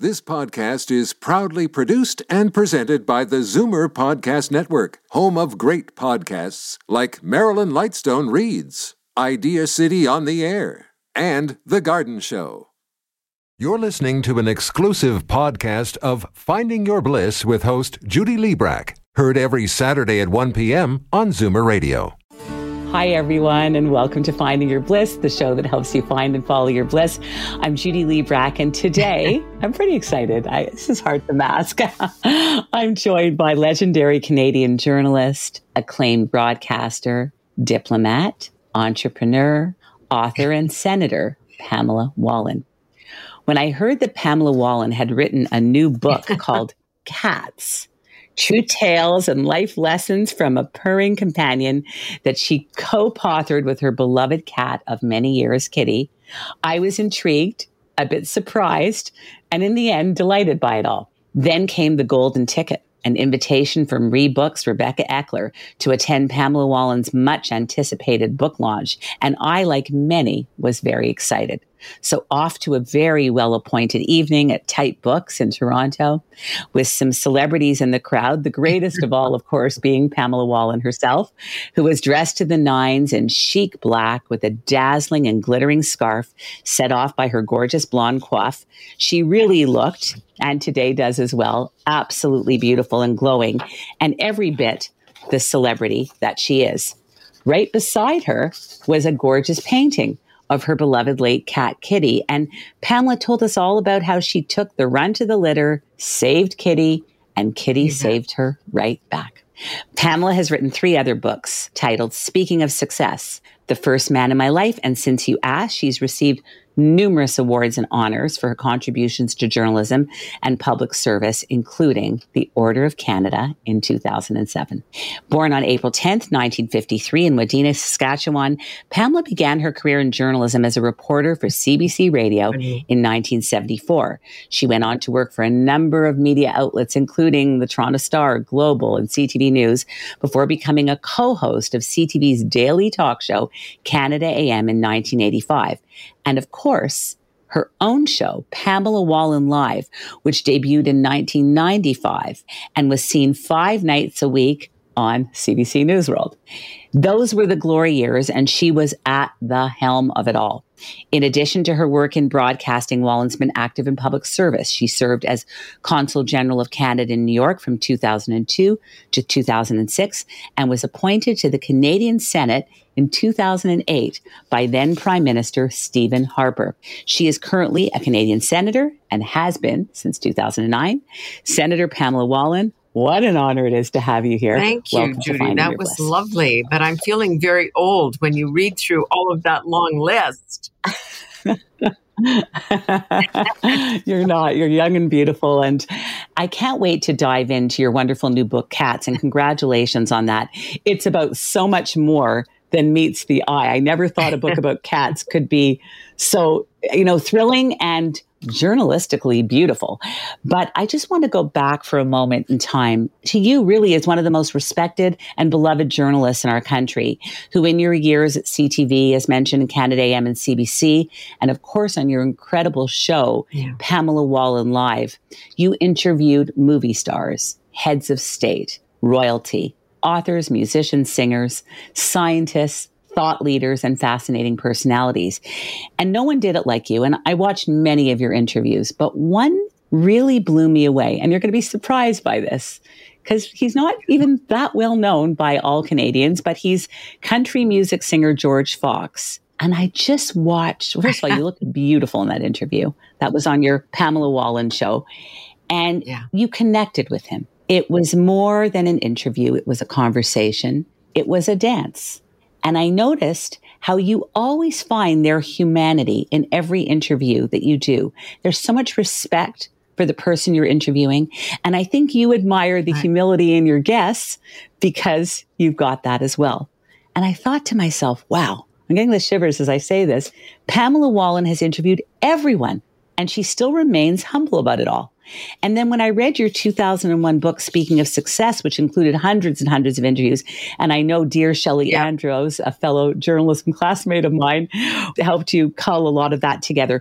This podcast is proudly produced and presented by the Zoomer Podcast Network, home of great podcasts like Marilyn Lightstone Reads, Idea City on the Air, and The Garden Show. You're listening to an exclusive podcast of Finding Your Bliss with host Judy Liebrack, heard every Saturday at 1 p.m. on Zoomer Radio. Hi, everyone, and welcome to Finding Your Bliss, the show that helps you find and follow your bliss. I'm Judy Liebrack, and today I'm pretty excited. This is hard to mask. I'm joined by legendary Canadian journalist, acclaimed broadcaster, diplomat, entrepreneur, author, and senator, Pamela Wallin. When I heard that Pamela Wallin had written a new book called Cats, True Tales and Life Lessons from a Purring Companion that she co-authored with her beloved cat of many years, Kitty, I was intrigued, a bit surprised, and in the end, delighted by it all. Then came the golden ticket, an invitation from Rebooks' Rebecca Eckler to attend Pamela Wallin's much-anticipated book launch, and I, like many, was very excited. So off to a very well-appointed evening at Type Books in Toronto with some celebrities in the crowd, the greatest of all, of course, being Pamela Wallin herself, who was dressed to the nines in chic black with a dazzling and glittering scarf set off by her gorgeous blonde coif. She really looked, and today does as well, absolutely beautiful and glowing, and every bit the celebrity that she is. Right beside her was a gorgeous painting of her beloved late cat, Kitty. And Pamela told us all about how she took the run to the litter, saved Kitty, and Kitty saved her right back. Pamela has written 3 other books titled Speaking of Success, The First Man in My Life, and Since You Asked, she's received numerous awards and honors for her contributions to journalism and public service, including the Order of Canada in 2007. Born on April 10th, 1953 in Wadena, Saskatchewan, Pamela began her career in journalism as a reporter for CBC Radio in 1974. She went on to work for a number of media outlets, including the Toronto Star, Global, and CTV News, before becoming a co-host of CTV's daily talk show, Canada AM, in 1985. And of course, her own show, Pamela Wallin Live, which debuted in 1995 and was seen 5 nights a week on CBC News World. Those were the glory years, and she was at the helm of it all. In addition to her work in broadcasting, Wallin's been active in public service. She served as Consul General of Canada in New York from 2002 to 2006 and was appointed to the Canadian Senate in 2008 by then Prime Minister Stephen Harper. She is currently a Canadian senator and has been since 2009. Senator Pamela Wallin, what an honor it is to have you here. Thank you, Welcome Judy. That was lovely, but I'm feeling very old when you read through all of that long list. You're not. You're young and beautiful. And I can't wait to dive into your wonderful new book, Cats, and congratulations on that. It's about so much more than meets the eye. I never thought a book about cats could be so, thrilling and journalistically beautiful. But I just want to go back for a moment in time to you really as one of the most respected and beloved journalists in our country, who in your years at CTV, as mentioned, Canada AM and CBC, and of course on your incredible show, Pamela Wallin Live, you interviewed movie stars, heads of state, royalty, authors, musicians, singers, scientists, thought leaders, and fascinating personalities. And no one did it like you. And I watched many of your interviews, but one really blew me away. And you're going to be surprised by this because he's not even that well known by all Canadians, but he's country music singer George Fox. And I just watched, first of all, you looked beautiful in that interview. That was on your Pamela Wallin show. And you connected with him. It was more than an interview. It was a conversation. It was a dance. And I noticed how you always find their humanity in every interview that you do. There's so much respect for the person you're interviewing. And I think you admire the humility in your guests because you've got that as well. And I thought to myself, wow, I'm getting the shivers as I say this. Pamela Wallin has interviewed everyone, and she still remains humble about it all. And then when I read your 2001 book, Speaking of Success, which included hundreds and hundreds of interviews, and I know dear Shelley Andros, a fellow journalist and classmate of mine, helped you cull a lot of that together.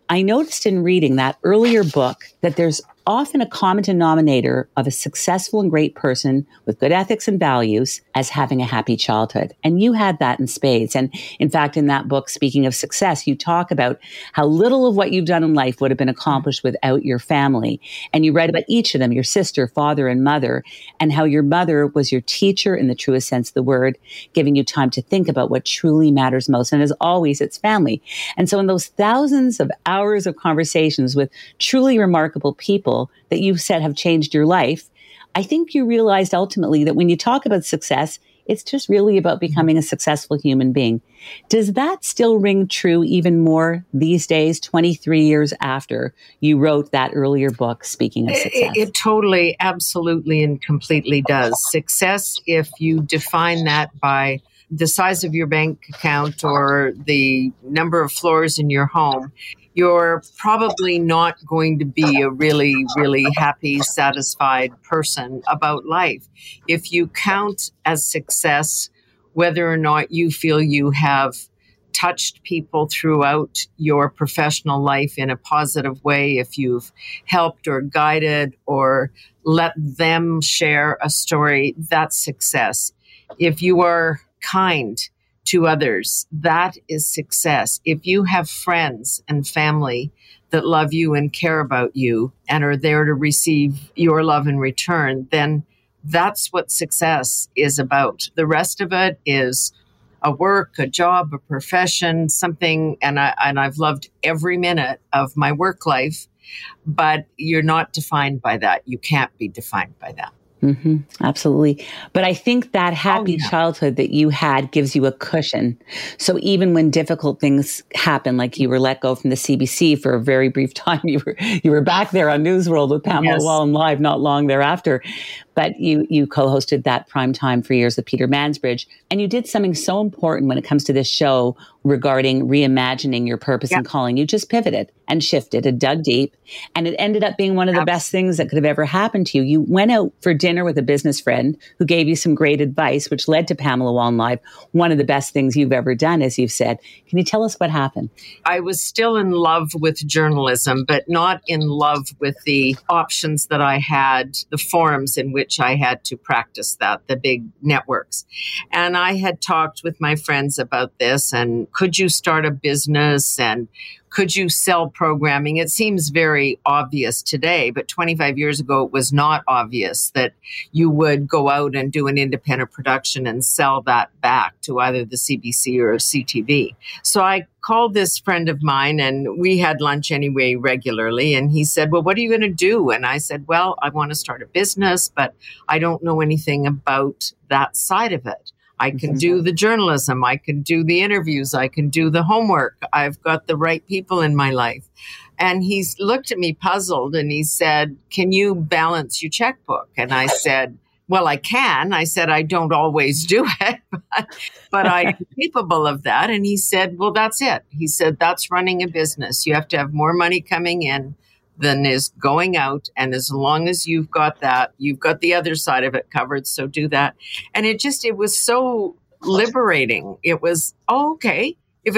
I noticed in reading that earlier book that there's often a common denominator of a successful and great person with good ethics and values as having a happy childhood. And you had that in spades. And in fact, in that book, speaking of success, you talk about how little of what you've done in life would have been accomplished without your family. And you write about each of them, your sister, father, and mother, and how your mother was your teacher in the truest sense of the word, giving you time to think about what truly matters most. And as always, it's family. And so in those thousands of hours of conversations with truly remarkable people that you said have changed your life, I think you realized ultimately that when you talk about success, it's just really about becoming a successful human being. Does that still ring true even more these days, 23 years after you wrote that earlier book, Speaking of Success? It totally, absolutely, and completely does. Success, if you define that by the size of your bank account or the number of floors in your home, you're probably not going to be a really, really happy, satisfied person about life. If you count as success whether or not you feel you have touched people throughout your professional life in a positive way, if you've helped or guided or let them share a story, that's success. If you are kind to others, that is success. If you have friends and family that love you and care about you and are there to receive your love in return, then that's what success is about. The rest of it is a work, a job, a profession, something, and I've loved every minute of my work life, but you're not defined by that. You can't be defined by that. Mm-hmm, absolutely. But I think that happy childhood that you had gives you a cushion. So even when difficult things happen, like you were let go from the CBC for a very brief time, you were back there on Newsworld with Pamela Wallin Live not long thereafter. But you co-hosted that prime time for years with Peter Mansbridge. And you did something so important when it comes to this show regarding reimagining your purpose and calling. You just pivoted and shifted and dug deep. And it ended up being one of the best things that could have ever happened to you. You went out for dinner with a business friend who gave you some great advice, which led to Pamela Wallin Live. One of the best things you've ever done, as you've said. Can you tell us what happened? I was still in love with journalism, but not in love with the options that I had, the forums in which I had to practice that, the big networks. And I had talked with my friends about this, and could you start a business, and could you sell programming? It seems very obvious today, but 25 years ago, it was not obvious that you would go out and do an independent production and sell that back to either the CBC or CTV. So I called this friend of mine, and we had lunch anyway regularly. And he said, well, what are you going to do? And I said, well, I want to start a business, but I don't know anything about that side of it. I can do the journalism. I can do the interviews. I can do the homework. I've got the right people in my life. And he looked at me puzzled, and he said, can you balance your checkbook? And I said, well, I can. I said, I don't always do it, but I'm capable of that. And he said, well, that's it. He said, that's running a business. You have to have more money coming in than is going out. And as long as you've got that, you've got the other side of it covered. So do that. And it was so liberating. It was, okay,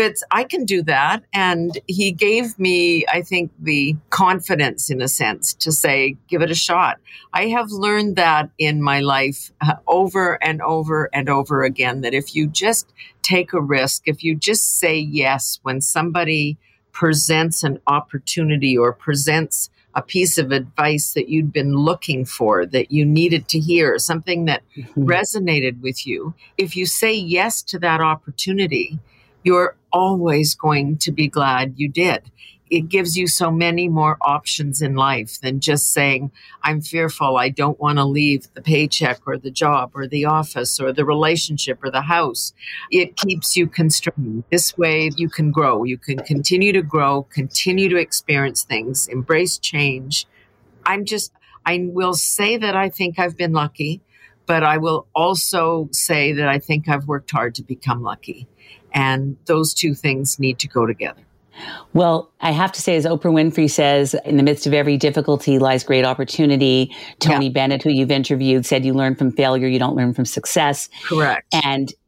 I can do that. And he gave me, I think, the confidence in a sense to say, give it a shot. I have learned that in my life over and over and over again, that if you just take a risk, if you just say yes when somebody presents an opportunity or presents a piece of advice that you'd been looking for, that you needed to hear, something that resonated with you, if you say yes to that opportunity, you're always going to be glad you did. It gives you so many more options in life than just saying, I'm fearful, I don't want to leave the paycheck or the job or the office or the relationship or the house. It keeps you constrained. This way you can grow. You can continue to grow, continue to experience things, embrace change. I will say that I think I've been lucky, but I will also say that I think I've worked hard to become lucky. And those two things need to go together. Well, I have to say, as Oprah Winfrey says, in the midst of every difficulty lies great opportunity. Tony Bennett, who you've interviewed, said you learn from failure, you don't learn from success. Correct. And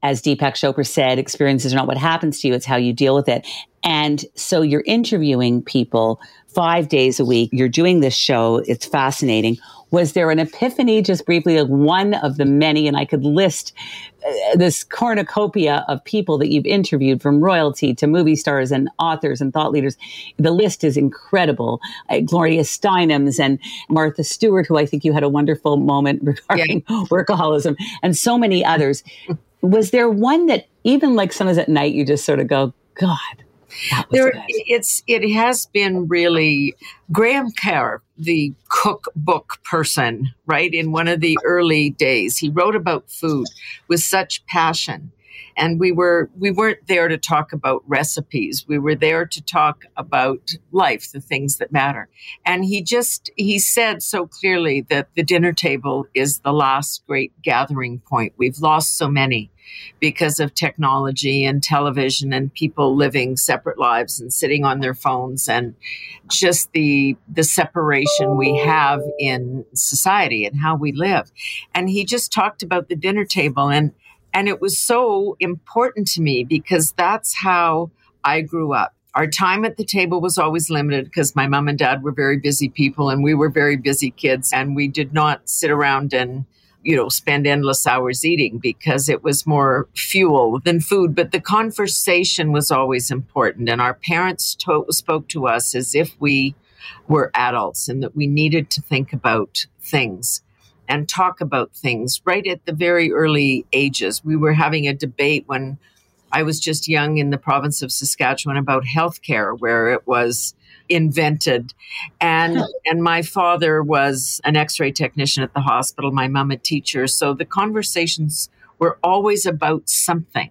as Deepak Chopra said, experiences are not what happens to you, it's how you deal with it. And so you're interviewing people 5 days a week. You're doing this show. It's fascinating. Was there an epiphany, just briefly, of one of the many, and I could list this cornucopia of people that you've interviewed, from royalty to movie stars and authors and thought leaders. The list is incredible. Gloria Steinem's and Martha Stewart, who I think you had a wonderful moment regarding workaholism, and so many others. Was there one that even like sometimes at night you just sort of go, God, that was good? It has been really Graham Kerr, the cookbook person, right? In one of the early days, he wrote about food with such passion. And we weren't there to talk about recipes. We were there to talk about life, the things that matter. And he said so clearly that the dinner table is the last great gathering point. We've lost so many because of technology and television and people living separate lives and sitting on their phones, and just the separation we have in society and how we live. And he just talked about the dinner table, and it was so important to me because that's how I grew up. Our time at the table was always limited because my mom and dad were very busy people and we were very busy kids, and we did not sit around and spend endless hours eating because it was more fuel than food. But the conversation was always important. And our parents spoke to us as if we were adults and that we needed to think about things and talk about things right at the very early ages. We were having a debate when I was just young in the province of Saskatchewan about healthcare, where it was invented. And my father was an X-ray technician at the hospital, my mom a teacher. So the conversations were always about something.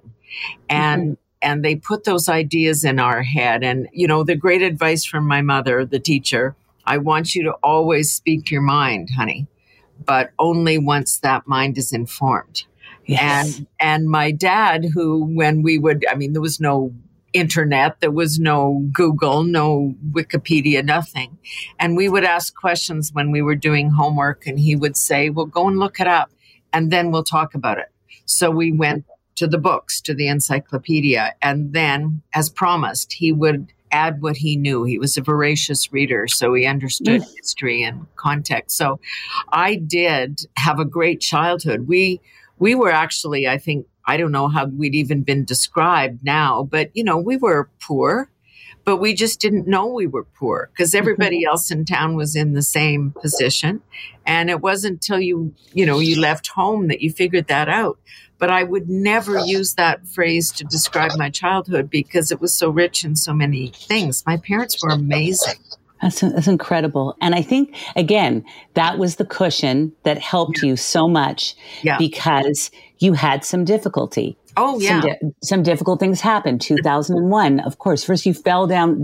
And they put those ideas in our head. And, the great advice from my mother, the teacher, I want you to always speak your mind, honey, but only once that mind is informed. Yes. And my dad, who, when we would, there was no internet, there was no Google, no Wikipedia, nothing. And we would ask questions when we were doing homework, and he would say, well, go and look it up and then we'll talk about it. So we went to the books, to the encyclopedia. And then, as promised, he would add what he knew. He was a voracious reader, so he understood history and context. So I did have a great childhood. We were actually, I don't know how we'd even been described now, but, we were poor, but we just didn't know we were poor because everybody else in town was in the same position. And it wasn't until you left home that you figured that out. But I would never use that phrase to describe my childhood because it was so rich in so many things. My parents were amazing. That's incredible. And I think, again, that was the cushion that helped you so much because you had some difficulty. Oh, yeah. Some difficult things happened. 2001, of course. First you fell at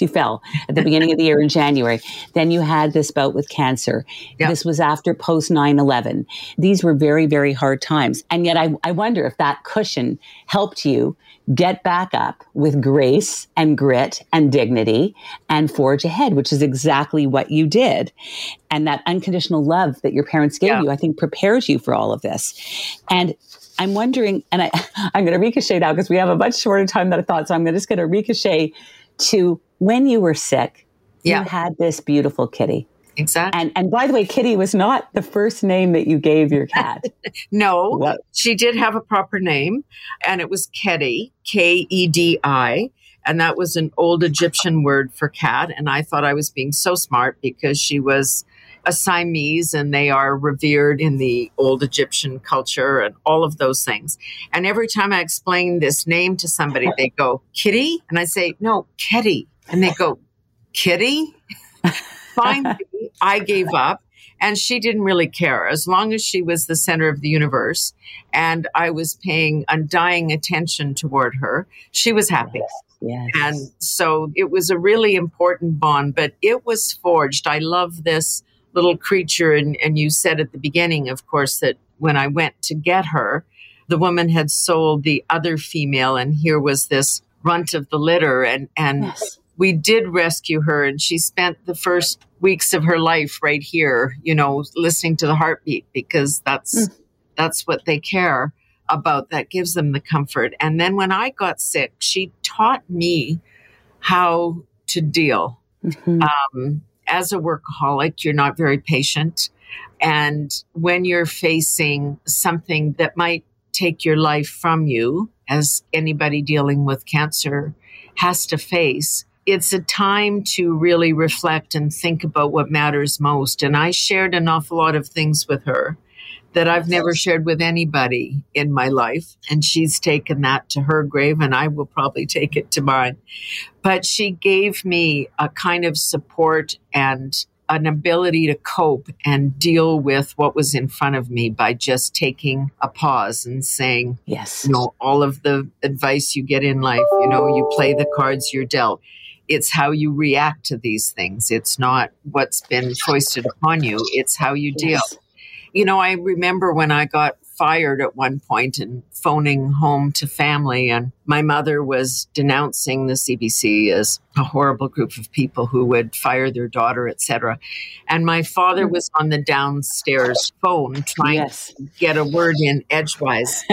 the beginning of the year in January. Then you had this bout with cancer. Yeah. This was after post 9/11. These were very, very hard times. And yet I wonder if that cushion helped you get back up with grace and grit and dignity and forge ahead, which is exactly what you did. And that unconditional love that your parents gave you, I think, prepares you for all of this. And I'm wondering, and I'm going to ricochet now because we have a much shorter time than I thought. So I'm just going to ricochet to when you were sick, you had this beautiful kitty. Exactly. And by the way, Kitty was not the first name that you gave your cat. No, she did have a proper name, and it was Kedi, Kedi. And that was an old Egyptian word for cat. And I thought I was being so smart because she was a Siamese and they are revered in the old Egyptian culture and all of those things. And every time I explain this name to somebody, they go, Kitty? And I say, no, Kedi. And they go, Kitty? Finally, I gave up. And she didn't really care. As long as she was the center of the universe and I was paying undying attention toward her, she was happy. Yes. And so it was a really important bond, but it was forged. I love this little creature. And you said at the beginning, of course, that when I went to get her, the woman had sold the other female, and here was this runt of the litter. And yes. We did rescue her, and she spent the first weeks of her life right here, listening to the heartbeat, because that's what they care about that, gives them the comfort. And then when I got sick, she taught me how to deal. As a workaholic, you're not very patient. And when you're facing something that might take your life from you, as anybody dealing with cancer has to face, it's a time to really reflect and think about what matters most. And I shared an awful lot of things with her that I've never shared with anybody in my life. And she's taken that to her grave, and I will probably take it to mine. But she gave me a kind of support and an ability to cope and deal with what was in front of me by just taking a pause and saying, yes, all of the advice you get in life, you play the cards you're dealt. It's how you react to these things. It's not what's been foisted upon you. It's how you deal. Yes. I remember when I got fired at one point and phoning home to family, and my mother was denouncing the CBC as a horrible group of people who would fire their daughter, etc. And my father was on the downstairs phone trying to get a word in edgewise.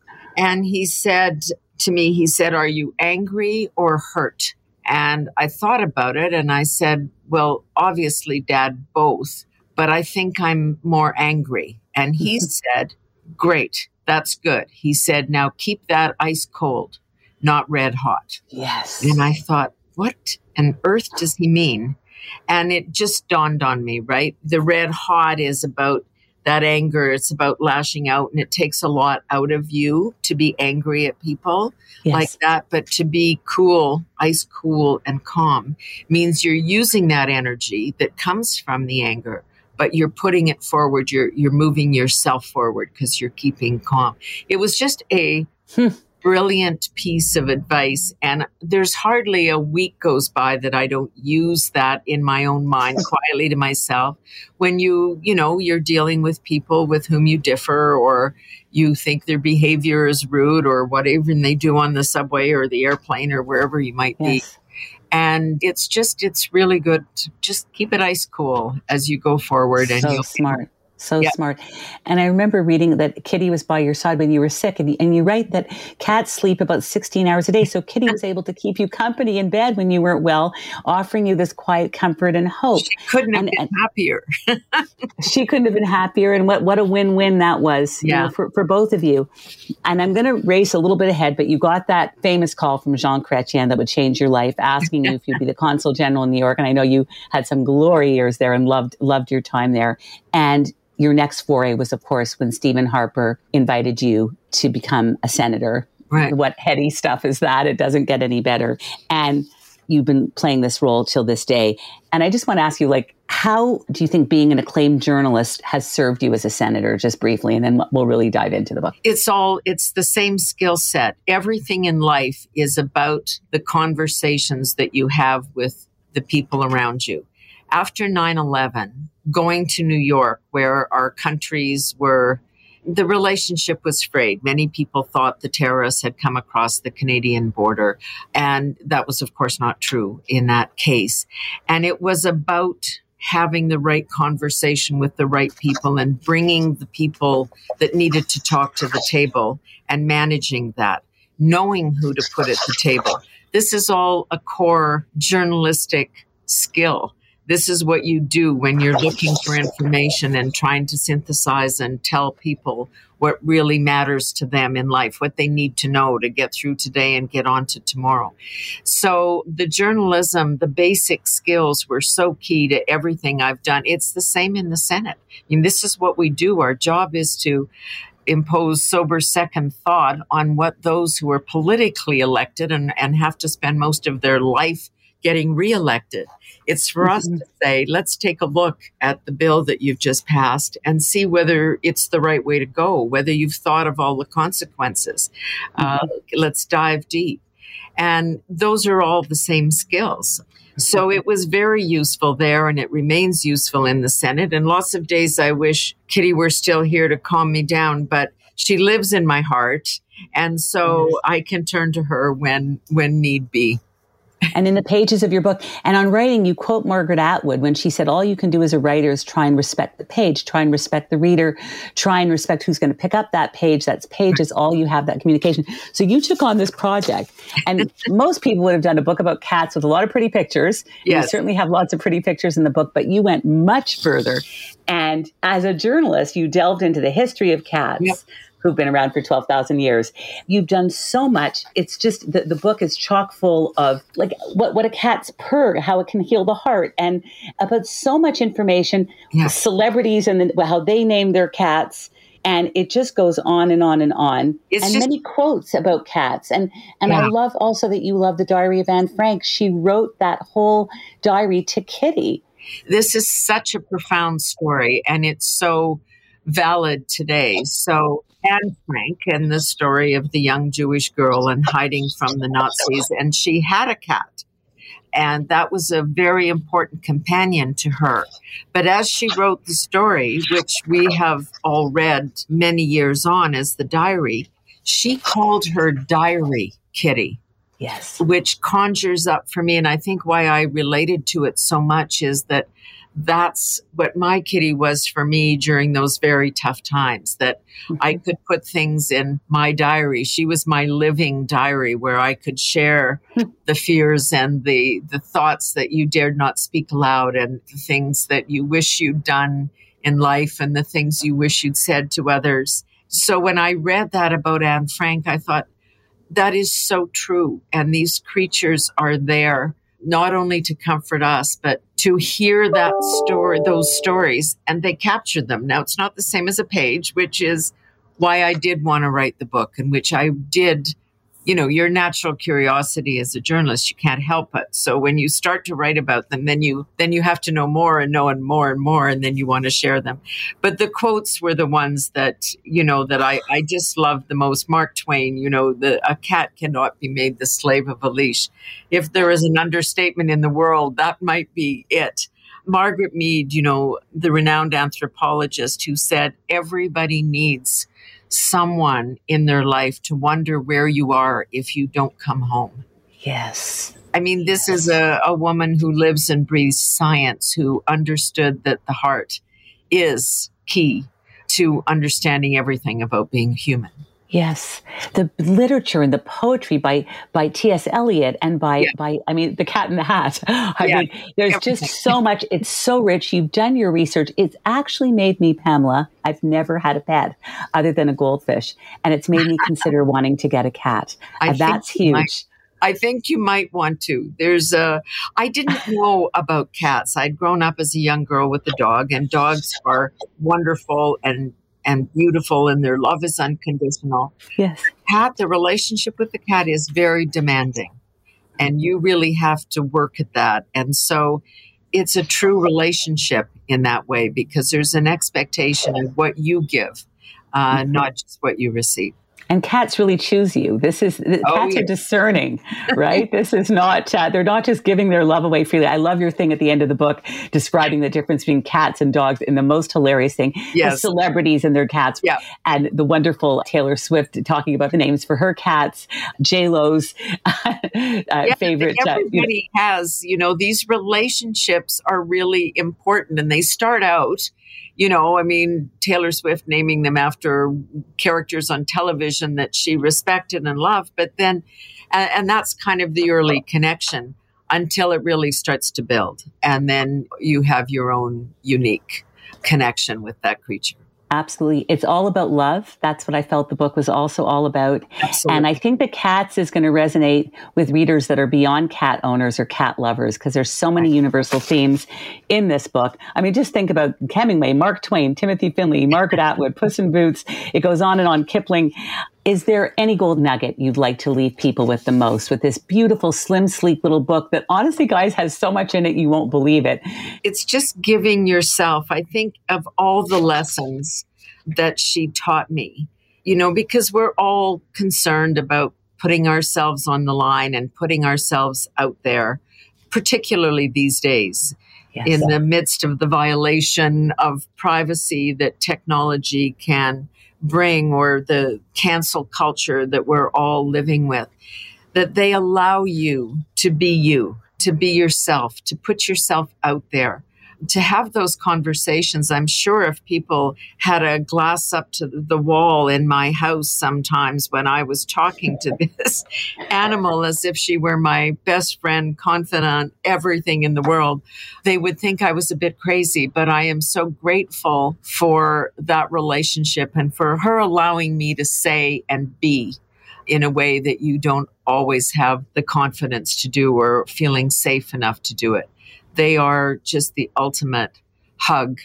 And he said to me, "Are you angry or hurt?" And I thought about it, and I said, "Well, obviously, Dad, both. But I think I'm more angry." And he said, "Great, that's good." He said, "Now keep that ice cold, not red hot." Yes. And I thought, what on earth does he mean? And it just dawned on me, right? The red hot is about that anger. It's about lashing out, and it takes a lot out of you to be angry at people like that. But to be cool, ice cool and calm means you're using that energy that comes from the anger, but you're putting it forward. You're moving yourself forward because you're keeping calm. It was just a brilliant piece of advice. And there's hardly a week goes by that I don't use that in my own mind quietly to myself. When you're dealing with people with whom you differ, or you think their behavior is rude, or whatever they do on the subway or the airplane or wherever you might be. And it's really good to just keep it ice cool as you go forward. And you'll smart. So smart. And I remember reading that Kitty was by your side when you were sick. And you write that cats sleep about 16 hours a day. So Kitty was able to keep you company in bed when you weren't well, offering you this quiet comfort and hope. She couldn't have been happier. She couldn't have been happier. And what a win-win that was for both of you. And I'm going to race a little bit ahead, but you got that famous call from Jean Chrétien that would change your life, asking you if you'd be the consul general in New York. And I know you had some glory years there and loved your time there. And your next foray was, of course, when Stephen Harper invited you to become a senator. Right. What heady stuff is that? It doesn't get any better. And you've been playing this role till this day. And I just want to ask you, how do you think being an acclaimed journalist has served you as a senator, just briefly, and then we'll really dive into the book. It's the same skill set. Everything in life is about the conversations that you have with the people around you. After 9/11, going to New York, where our countries were, the relationship was frayed. Many people thought the terrorists had come across the Canadian border. And that was, of course, not true in that case. And it was about having the right conversation with the right people and bringing the people that needed to talk to the table and managing that, knowing who to put at the table. This is all a core journalistic skill. This is what you do when you're looking for information and trying to synthesize and tell people what really matters to them in life, what they need to know to get through today and get on to tomorrow. So the journalism, the basic skills were so key to everything I've done. It's the same in the Senate. This is what we do. Our job is to impose sober second thought on what those who are politically elected and have to spend most of their life getting reelected. It's for us to say, let's take a look at the bill that you've just passed and see whether it's the right way to go, whether you've thought of all the consequences. Let's dive deep. And those are all the same skills. So it was very useful there, and it remains useful in the Senate. And lots of days I wish Kitty were still here to calm me down, but she lives in my heart. And so I can turn to her when need be. And in the pages of your book and on writing, you quote Margaret Atwood when she said, all you can do as a writer is try and respect the page, try and respect the reader, try and respect who's going to pick up that page. That's page is all you have, that communication. So you took on this project, and most people would have done a book about cats with a lot of pretty pictures. Yes. You certainly have lots of pretty pictures in the book, but you went much further. And as a journalist, you delved into the history of cats. Yep. Who've been around for 12,000 years. You've done so much. It's just the book is chock full of like what a cat's purr, how it can heal the heart, and about so much information, celebrities and how they name their cats. And it just goes on and on and on. Many quotes about cats. And I love also that you love the Diary of Anne Frank. She wrote that whole diary to Kitty. This is such a profound story, and it's so valid today. So Anne Frank and the story of the young Jewish girl and hiding from the Nazis. And she had a cat. And that was a very important companion to her. But as she wrote the story, which we have all read many years on as the diary, she called her diary Kitty. Yes. Which conjures up for me. And I think why I related to it so much is that that's what my Kitty was for me during those very tough times, that I could put things in my diary. She was my living diary where I could share the fears and the thoughts that you dared not speak aloud, and the things that you wish you'd done in life and the things you wish you'd said to others. So when I read that about Anne Frank, I thought, that is so true. And these creatures are there not only to comfort us, but to hear that story, those stories, and they captured them. Now, it's not the same as a page, which is why I did want to write the book, and which I did. You know, your natural curiosity as a journalist, you can't help it. So when you start to write about them, then you have to know more and more and more, and then you want to share them. But the quotes were the ones that, that I just loved the most. Mark Twain, a cat cannot be made the slave of a leash. If there is an understatement in the world, that might be it. Margaret Mead, the renowned anthropologist, who said everybody needs someone in their life to wonder where you are if you don't come home. Yes. I mean, this is a woman who lives and breathes science, who understood that the heart is key to understanding everything about being human. Yes. The literature and the poetry by T.S. Eliot and by The Cat in the Hat. I mean, there's just so much. It's so rich. You've done your research. It's actually made me, Pamela, I've never had a pet other than a goldfish. And it's made me consider wanting to get a cat. That's huge. I think you might want to. I didn't know about cats. I'd grown up as a young girl with a dog, and dogs are wonderful and beautiful, and their love is unconditional. Yes. The relationship with the cat is very demanding, and you really have to work at that. And so it's a true relationship in that way, because there's an expectation of what you give, not just what you receive. And cats really choose you. Cats are discerning, right? This is not, they're not just giving their love away freely. I love your thing at the end of the book describing the difference between cats and dogs in the most hilarious thing. Yes. The celebrities and their cats. Yeah. And the wonderful Taylor Swift talking about the names for her cats, J-Lo's favorite. Everybody has, these relationships are really important, and they start out, Taylor Swift naming them after characters on television that she respected and loved. But then, and that's kind of the early connection until it really starts to build. And then you have your own unique connection with that creature. Absolutely. It's all about love. That's what I felt the book was also all about. Absolutely. And I think that Cats is going to resonate with readers that are beyond cat owners or cat lovers, because there's so many universal themes in this book. I mean, just think about Hemingway, Mark Twain, Timothy Finley, Margaret Atwood, Puss in Boots. It goes on and on, Kipling. Is there any gold nugget you'd like to leave people with the most with this beautiful, slim, sleek little book that honestly, guys, has so much in it you won't believe it? It's just giving yourself, I think, of all the lessons that she taught me, because we're all concerned about putting ourselves on the line and putting ourselves out there, particularly these days. Yes. In the midst of the violation of privacy that technology can bring, or the cancel culture that we're all living with. that they allow you, to be yourself, to put yourself out there, to have those conversations. I'm sure if people had a glass up to the wall in my house sometimes when I was talking to this animal as if she were my best friend, confidant, everything in the world, they would think I was a bit crazy. But I am so grateful for that relationship and for her allowing me to say and be in a way that you don't always have the confidence to do or feeling safe enough to do it. They are just the ultimate hug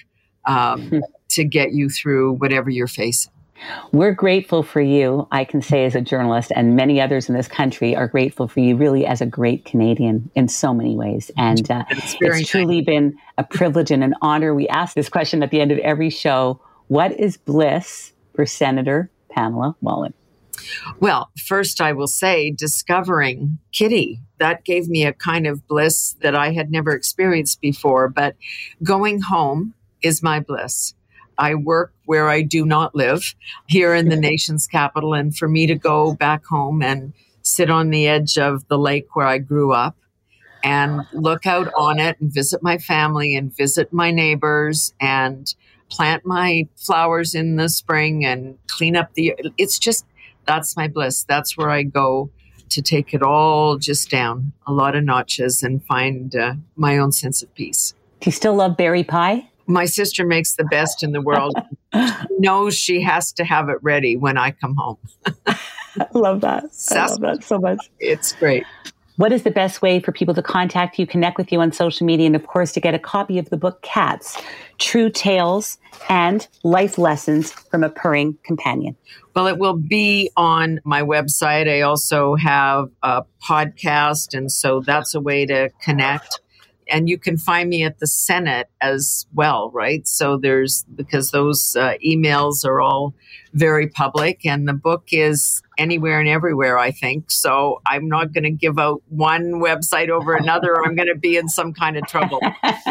to get you through whatever you're facing. We're grateful for you, I can say, as a journalist, and many others in this country are grateful for you really as a great Canadian in so many ways. And it's truly been a privilege and an honor. We ask this question at the end of every show. What is bliss for Senator Pamela Wallin? Well, first I will say discovering Kitty, that gave me a kind of bliss that I had never experienced before. But going home is my bliss. I work where I do not live, here in the nation's capital. And for me to go back home and sit on the edge of the lake where I grew up and look out on it and visit my family and visit my neighbors and plant my flowers in the spring and clean up that's my bliss. That's where I go to take it all just down a lot of notches and find my own sense of peace. Do you still love berry pie? My sister makes the best in the world. She knows she has to have it ready when I come home. I love that. I love that so much. It's great. What is the best way for people to contact you, connect with you on social media, and of course, to get a copy of the book Cats, True Tales and Life Lessons from a Purring Companion? Well, it will be on my website. I also have a podcast, and so that's a way to connect. And you can find me at the Senate as well, right? So because those emails are all very public, and the book is anywhere and everywhere, I think. So I'm not going to give out one website over another, or I'm going to be in some kind of trouble.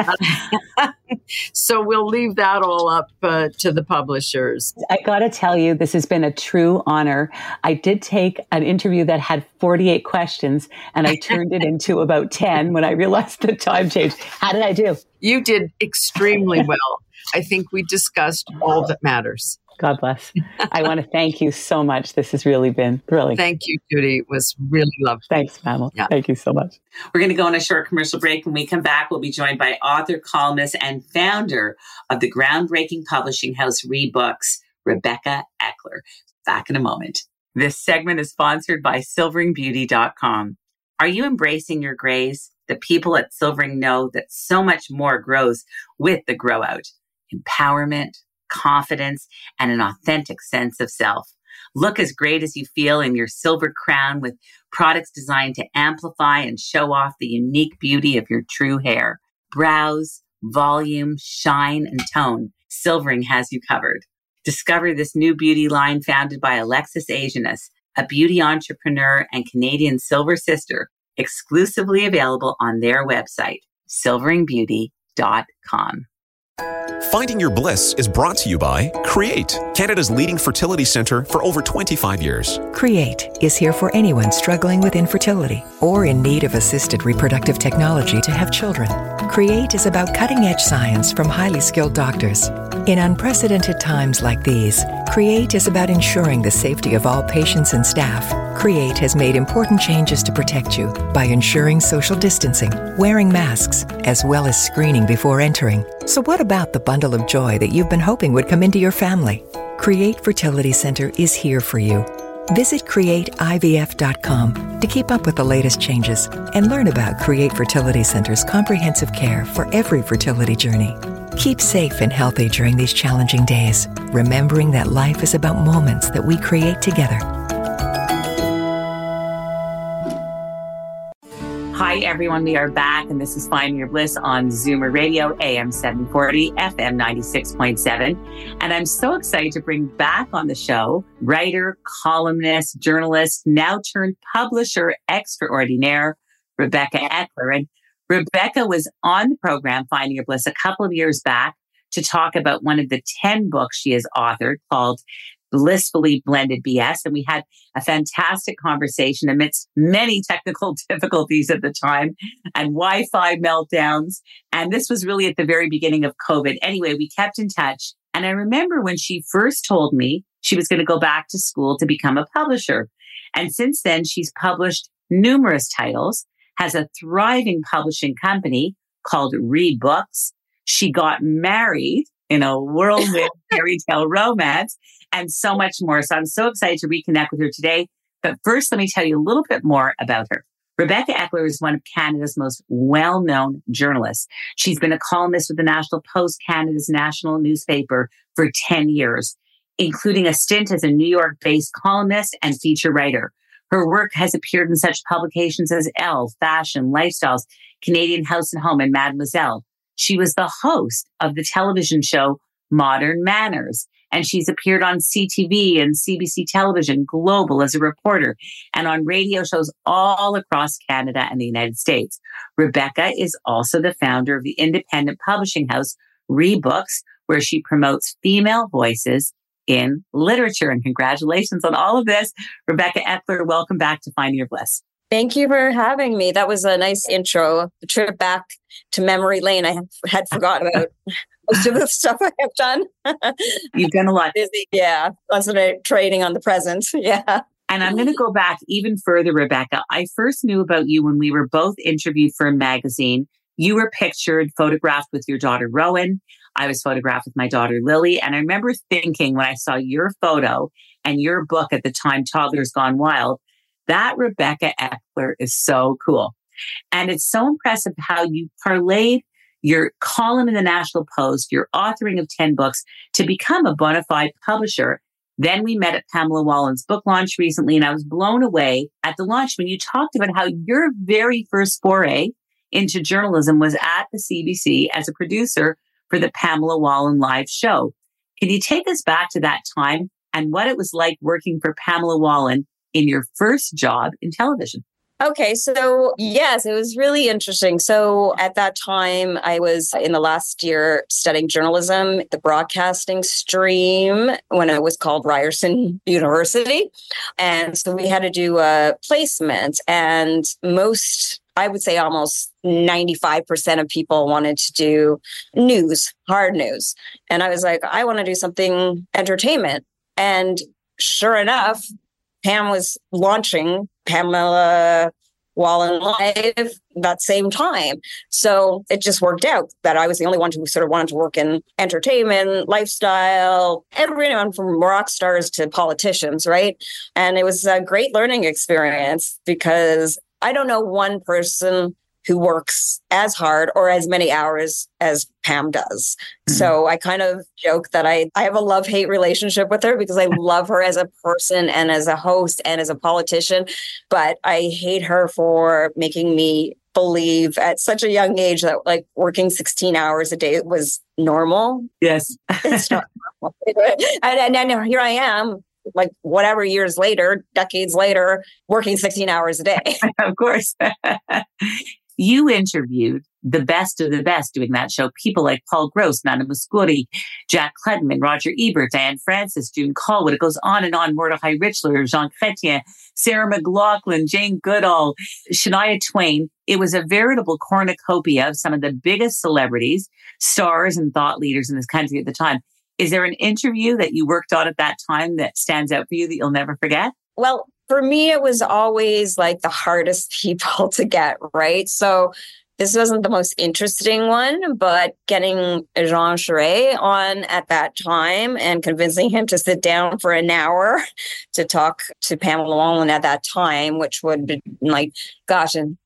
So we'll leave that all up to the publishers. I got to tell you, this has been a true honor. I did take an interview that had 48 questions, and I turned it into about 10 when I realized the time change. How did I do? You did extremely well. I think we discussed all that matters. God bless. I want to thank you so much. This has really been thrilling. Thank you, Judy. It was really lovely. Thanks, Pamela. Yeah. Thank you so much. We're going to go on a short commercial break. When we come back, we'll be joined by author, columnist, and founder of the groundbreaking publishing house Rebooks, Rebecca Eckler. Back in a moment. This segment is sponsored by silveringbeauty.com. Are you embracing your grays? The people at Silvering know that so much more grows with the Grow Out. Empowerment, confidence, and an authentic sense of self. Look as great as you feel in your silver crown with products designed to amplify and show off the unique beauty of your true hair. Brows, volume, shine, and tone. Silvering has you covered. Discover this new beauty line founded by Alexis Asianis, a beauty entrepreneur and Canadian silver sister, exclusively available on their website, silveringbeauty.com. Finding Your Bliss is brought to you by Create, Canada's leading fertility centre for over 25 years. Create is here for anyone struggling with infertility or in need of assisted reproductive technology to have children. Create is about cutting-edge science from highly skilled doctors. In unprecedented times like these, Create is about ensuring the safety of all patients and staff. Create has made important changes to protect you by ensuring social distancing, wearing masks, as well as screening before entering. So what about the bundle of joy that you've been hoping would come into your family? Create Fertility Center is here for you. Visit CreateIVF.com to keep up with the latest changes and learn about Create Fertility Center's comprehensive care for every fertility journey. Keep safe and healthy during these challenging days, remembering that life is about moments that we create together. Hi, everyone. We are back, and this is Finding Your Bliss on Zoomer Radio, AM 740, FM 96.7. And I'm so excited to bring back on the show writer, columnist, journalist, now turned publisher extraordinaire, Rebecca Eckler. And Rebecca was on the program, Finding Your Bliss, a couple of years back to talk about one of the 10 books she has authored called Blissfully Blended BS. And we had a fantastic conversation amidst many technical difficulties at the time and Wi-Fi meltdowns. And this was really at the very beginning of COVID. Anyway, we kept in touch. And I remember when she first told me she was going to go back to school to become a publisher. And since then, she's published numerous titles, has a thriving publishing company called Read Books. She got married in a whirlwind fairy tale romance, and so much more. So I'm so excited to reconnect with her today. But first, let me tell you a little bit more about her. Rebecca Eckler is one of Canada's most well-known journalists. She's been a columnist with the National Post, Canada's national newspaper, for 10 years, including a stint as a New York-based columnist and feature writer. Her work has appeared in such publications as Elle, Fashion, Lifestyles, Canadian House and Home, and Mademoiselle. She was the host of the television show Modern Manners, and she's appeared on CTV and CBC Television Global as a reporter and on radio shows all across Canada and the United States. Rebecca is also the founder of the independent publishing house Read Books, where she promotes female voices in literature. And congratulations on all of this. Rebecca Eckler, welcome back to Finding Your Bliss. Thank you for having me. That was a nice intro. The trip back to memory lane. I had forgotten about most of the stuff I have done. You've done a lot. Busy. Yeah. Concentrating on the present. Yeah. And I'm going to go back even further, Rebecca. I first knew about you when we were both interviewed for a magazine. You were pictured, photographed with your daughter, Rowan. I was photographed with my daughter, Lily. And I remember thinking when I saw your photo and your book at the time, Toddlers Gone Wild, that Rebecca Eckler is so cool. And it's so impressive how you parlayed your column in the National Post, your authoring of 10 books to become a bona fide publisher. Then we met at Pamela Wallen's book launch recently, and I was blown away at the launch when you talked about how your very first foray into journalism was at the CBC as a producer for the Pamela Wallen live show. Can you take us back to that time and what it was like working for Pamela Wallen in your first job in television? Okay, so yes, it was really interesting. So at that time, I was in the last year studying journalism, the broadcasting stream, when it was called Ryerson University. And so we had to do a placement, and I would say almost 95% of people wanted to do news, hard news. And I was like, I want to do something entertainment. And sure enough, Pam was launching Pamela Wallen Live that same time. So it just worked out that I was the only one who sort of wanted to work in entertainment, lifestyle, everyone from rock stars to politicians, right? And it was a great learning experience because I don't know one person who works as hard or as many hours as Pam does. Mm-hmm. So I kind of joke that I have a love-hate relationship with her because I love her as a person and as a host and as a politician, but I hate her for making me believe at such a young age that like working 16 hours a day was normal. Yes. It's not normal. And here I am, like whatever years later, decades later, working 16 hours a day. Of course. You interviewed the best of the best doing that show. People like Paul Gross, Nana Muscuri, Jack Klugman, Roger Ebert, Diane Francis, June Caldwell. It goes on and on. Mordecai Richler, Jean Chrétien, Sarah McLachlan, Jane Goodall, Shania Twain. It was a veritable cornucopia of some of the biggest celebrities, stars, and thought leaders in this country at the time. Is there an interview that you worked on at that time that stands out for you that you'll never forget? Well, for me, it was always like the hardest people to get, right? So this wasn't the most interesting one, but getting Jean Charest on at that time and convincing him to sit down for an hour to talk to Pamela Wallen at that time, which would be like, gosh, in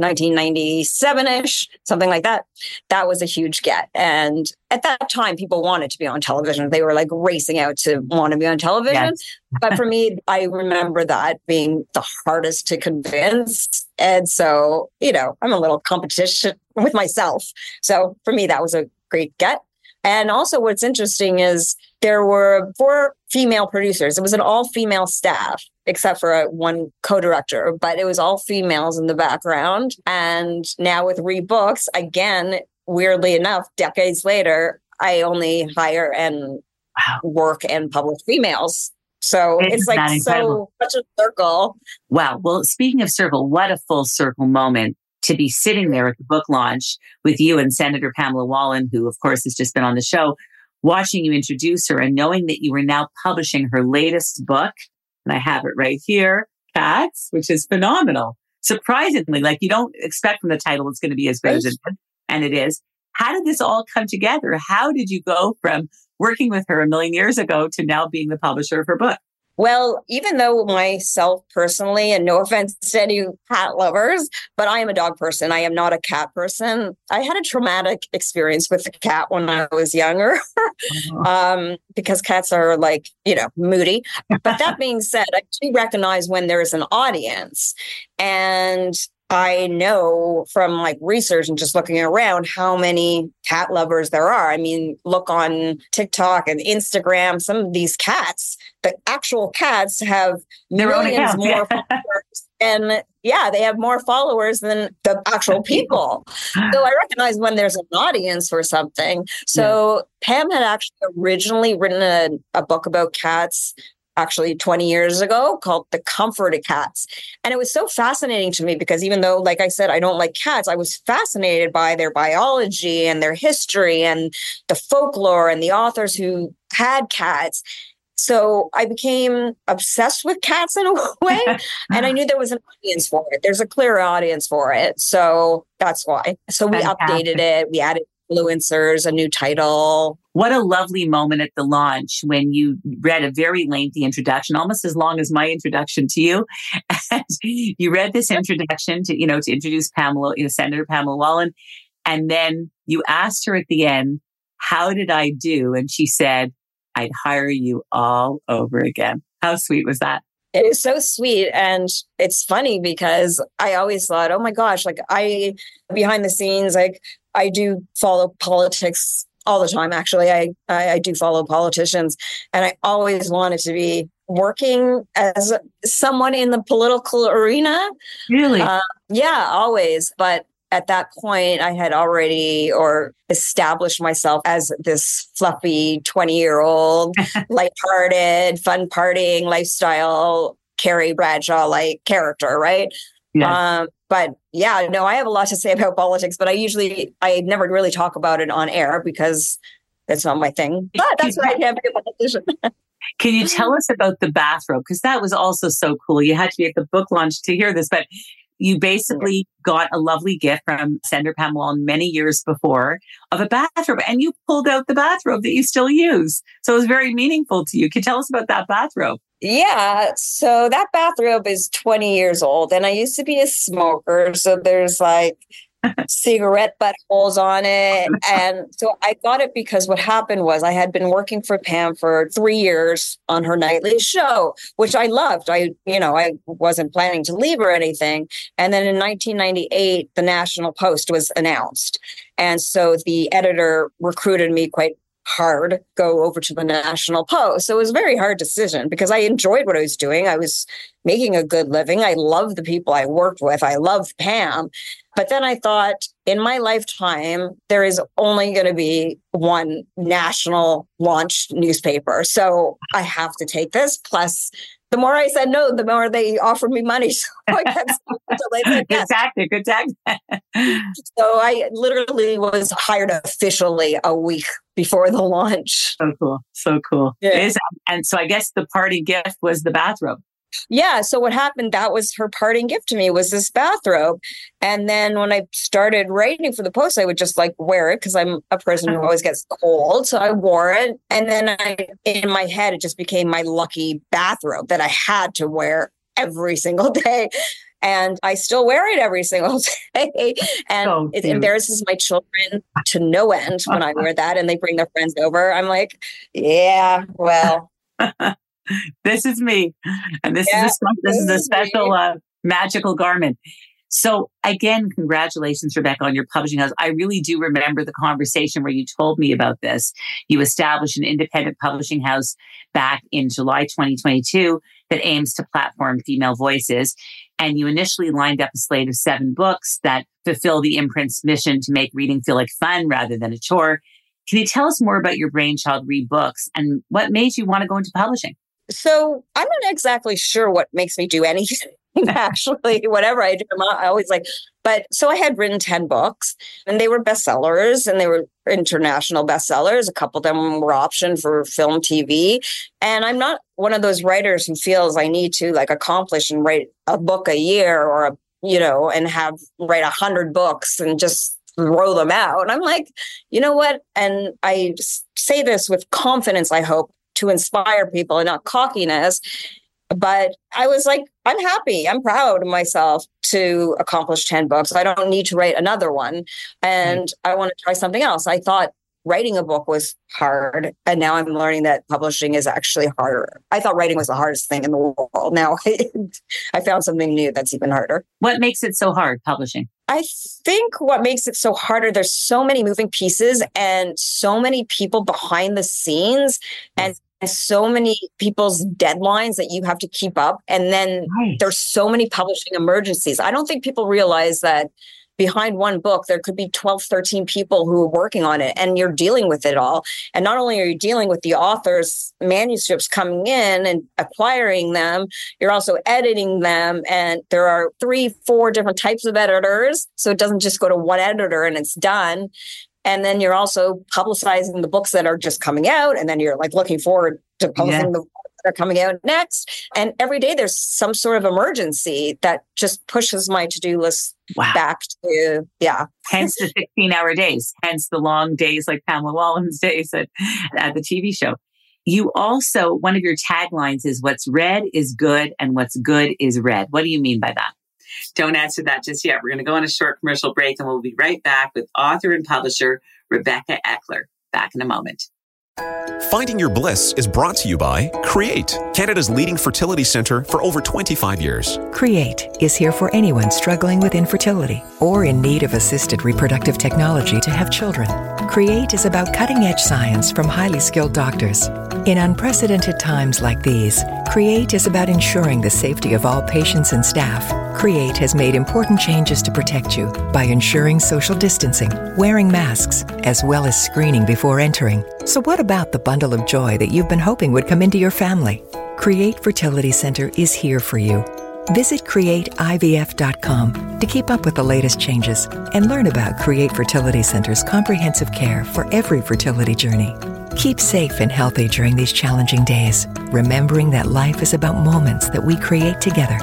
1997-ish, something like that. That was a huge get. And at that time, people wanted to be on television. They were like racing out to want to be on television. Yes. But for me, I remember that being the hardest to convince. And so, I'm a little competition with myself. So for me, that was a great get. And also what's interesting is there were 4 female producers. It was an all-female staff, except for one co-director, but it was all females in the background. And now with Read Books, again, weirdly enough, decades later, I only hire and work and publish females So it's like incredible? so such a circle. Wow. Well, speaking of circle, what a full circle moment to be sitting there at the book launch with you and Senator Pamela Wallin, who of course has just been on the show, watching you introduce her and knowing that you were now publishing her latest book. And I have it right here, Cats, which is phenomenal. Surprisingly, like you don't expect from the title it's going to be as good as it is, and it is. How did this all come together? How did you go from working with her a million years ago to now being the publisher of her book? Well, even though myself personally, and no offense to any cat lovers, but I am a dog person. I am not a cat person. I had a traumatic experience with a cat when I was younger because cats are like, moody. But that being said, I do recognize when there's an audience. And I know from like research and just looking around how many cat lovers there are. I mean, look on TikTok and Instagram, some of these cats, the actual cats have millions more followers. And they have more followers than the actual people. So I recognize when there's an audience for something. So Pam had actually originally written a book about cats actually 20 years ago called The Comfort of Cats. And it was so fascinating to me because even though, like I said, I don't like cats, I was fascinated by their biology and their history and the folklore and the authors who had cats. So I became obsessed with cats in a way, and I knew there was an audience for it. There's a clear audience for it. So that's why. So we updated it. We added influencers, a new title. What a lovely moment at the launch when you read a very lengthy introduction, almost as long as my introduction to you. And you read this introduction to introduce Pamela, Senator Pamela Wallin. And then you asked her at the end, how did I do? And she said, I'd hire you all over again. How sweet was that? It is so sweet. And it's funny because I always thought, oh my gosh, like behind the scenes, like I do follow politics all the time. Actually, I do follow politicians, and I always wanted to be working as someone in the political arena. Really? Yeah, always. But at that point, I had already established myself as this fluffy 20-year-old, lighthearted, fun partying lifestyle, Carrie Bradshaw-like character, right? Yes. But I have a lot to say about politics, but I never really talk about it on air because that's not my thing. But that's why I can't be a politician. Can you tell us about the bathrobe? Because that was also so cool. You had to be at the book launch to hear this, but you basically got a lovely gift from Senator Pamela many years before of a bathrobe, and you pulled out the bathrobe that you still use. So it was very meaningful to you. Can you tell us about that bathrobe? Yeah. So that bathrobe is 20 years old, and I used to be a smoker. So there's like cigarette buttholes on it. And so I got it because what happened was I had been working for Pam for 3 years on her nightly show, which I loved. I wasn't planning to leave or anything. And then in 1998, the National Post was announced. And so the editor recruited me quite hard, go over to the National Post. So it was a very hard decision because I enjoyed what I was doing. I was making a good living. I loved the people I worked with. I loved Pam. But then I thought, in my lifetime, there is only going to be one national launched newspaper. So I have to take this. Plus, the more I said no, the more they offered me money. So I kept until they said yes. Good tactic. So I literally was hired officially a week before the launch. So cool. Yeah. And so I guess the party gift was the bathrobe. Yeah. So what happened, that was her parting gift to me, was this bathrobe. And then when I started writing for the Post, I would just wear it because I'm a person who always gets cold. So I wore it. And then in my head, it just became my lucky bathrobe that I had to wear every single day. And I still wear it every single day. And it embarrasses my children to no end when I wear that and they bring their friends over. I'm like, yeah, well. This is me. And this is a special magical garment. So again, congratulations, Rebecca, on your publishing house. I really do remember the conversation where you told me about this. You established an independent publishing house back in July 2022 that aims to platform female voices. And you initially lined up a slate of 7 books that fulfill the imprint's mission to make reading feel like fun rather than a chore. Can you tell us more about your brainchild, Read Books, and what made you want to go into publishing? So I'm not exactly sure what makes me do anything. Actually, whatever I do, I always like, but so I had written 10 books and they were bestsellers and they were international bestsellers. A couple of them were optioned for film, TV. And I'm not one of those writers who feels I need to like accomplish and write a book a year or, and write 100 books and just throw them out. And I'm like, you know what? And I say this with confidence, I hope, to inspire people and not cockiness. But I was like, I'm happy. I'm proud of myself to accomplish 10 books. I don't need to write another one. And I want to try something else. I thought writing a book was hard. And now I'm learning that publishing is actually harder. I thought writing was the hardest thing in the world. Now I found something new that's even harder. What makes it so hard, publishing? I think what makes it so harder, there's so many moving pieces and so many people behind the scenes and so many people's deadlines that you have to keep up. And then there's so many publishing emergencies. I don't think people realize that behind one book, there could be 12, 13 people who are working on it and you're dealing with it all. And not only are you dealing with the author's manuscripts coming in and acquiring them, you're also editing them. And there are 3, 4 different types of editors. So it doesn't just go to one editor and it's done. And then you're also publicizing the books that are just coming out. And then you're like looking forward to publishing the books that are coming out next. And every day there's some sort of emergency that just pushes my to-do list back to, Hence the 16-hour days, hence the long days like Pamela Wallen's days at the TV show. You also, one of your taglines is what's read is good and what's good is read. What do you mean by that? Don't answer that just yet. We're going to go on a short commercial break and we'll be right back with author and publisher Rebecca Eckler. Back in a moment. Finding Your Bliss is brought to you by Create, Canada's leading fertility centre for over 25 years. Create is here for anyone struggling with infertility or in need of assisted reproductive technology to have children. Create is about cutting-edge science from highly skilled doctors. In unprecedented times like these, Create is about ensuring the safety of all patients and staff. Create has made important changes to protect you by ensuring social distancing, wearing masks, as well as screening before entering. So what about the bundle of joy that you've been hoping would come into your family? Create Fertility Center is here for you. Visit createivf.com to keep up with the latest changes and learn about Create Fertility Center's comprehensive care for every fertility journey. Keep safe and healthy during these challenging days, remembering that life is about moments that we create together.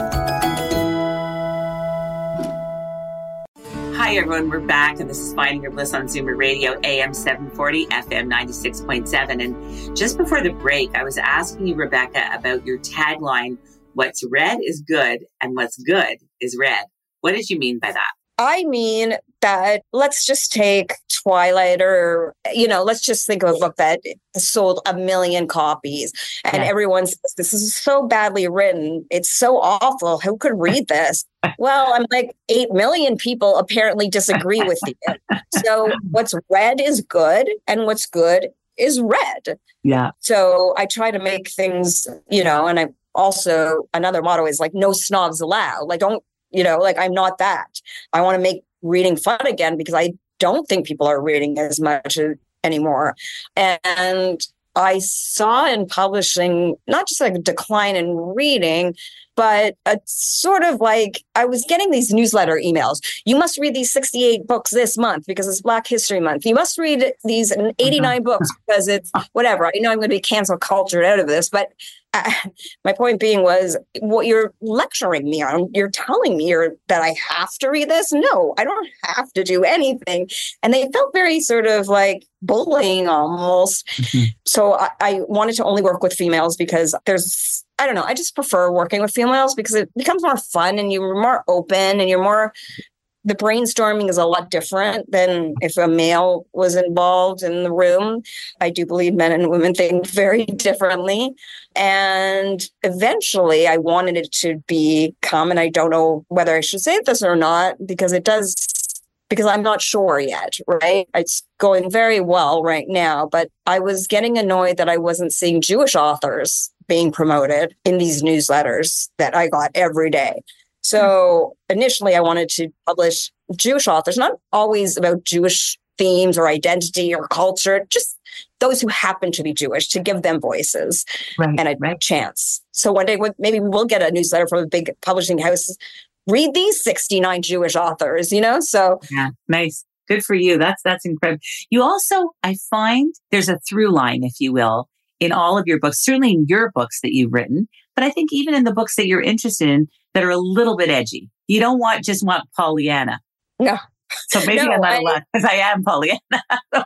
Hi, everyone. We're back, and this is Finding Your Bliss on Zoomer Radio, AM 740, FM 96.7. And just before the break, I was asking you, Rebecca, about your tagline, what's read is good, and what's good is read. What did you mean by that? I mean that let's just take Twilight or, let's just think of a book that sold 1 million copies and everyone says, this is so badly written. It's so awful. Who could read this? Well, I'm like 8 million people apparently disagree with you. So what's read is good and what's good is read. Yeah. So I try to make things, and I also, another motto is like, no snobs allowed. Like, don't, I'm not that. I want to make reading fun again because I don't think people are reading as much anymore. And I saw in publishing, not just like a decline in reading, but a sort of like, I was getting these newsletter emails. You must read these 68 books this month because it's Black History Month. You must read these 89 books because it's whatever. I know I'm going to be cancel cultured out of this, but my point being was what you're lecturing me on. You're telling me that I have to read this. No, I don't have to do anything. And they felt very sort of like bullying almost. Mm-hmm. So I wanted to only work with females because I don't know, I just prefer working with females because it becomes more fun and you're more open and the brainstorming is a lot different than if a male was involved in the room. I do believe men and women think very differently. And eventually I wanted it to become, and I don't know whether I should say this or not, because I'm not sure yet, right? It's going very well right now, but I was getting annoyed that I wasn't seeing Jewish authors being promoted in these newsletters that I got every day. So initially I wanted to publish Jewish authors, not always about Jewish themes or identity or culture, just those who happen to be Jewish, to give them voices and a chance. So one day, maybe we'll get a newsletter from a big publishing house. Read these 69 Jewish authors, So yeah, nice. Good for you. That's incredible. You also, I find there's a through line, if you will, in all of your books, certainly in your books that you've written, but I think even in the books that you're interested in that are a little bit edgy. You don't just want Pollyanna. No. So maybe I'm not allowed because I am Pollyanna. No,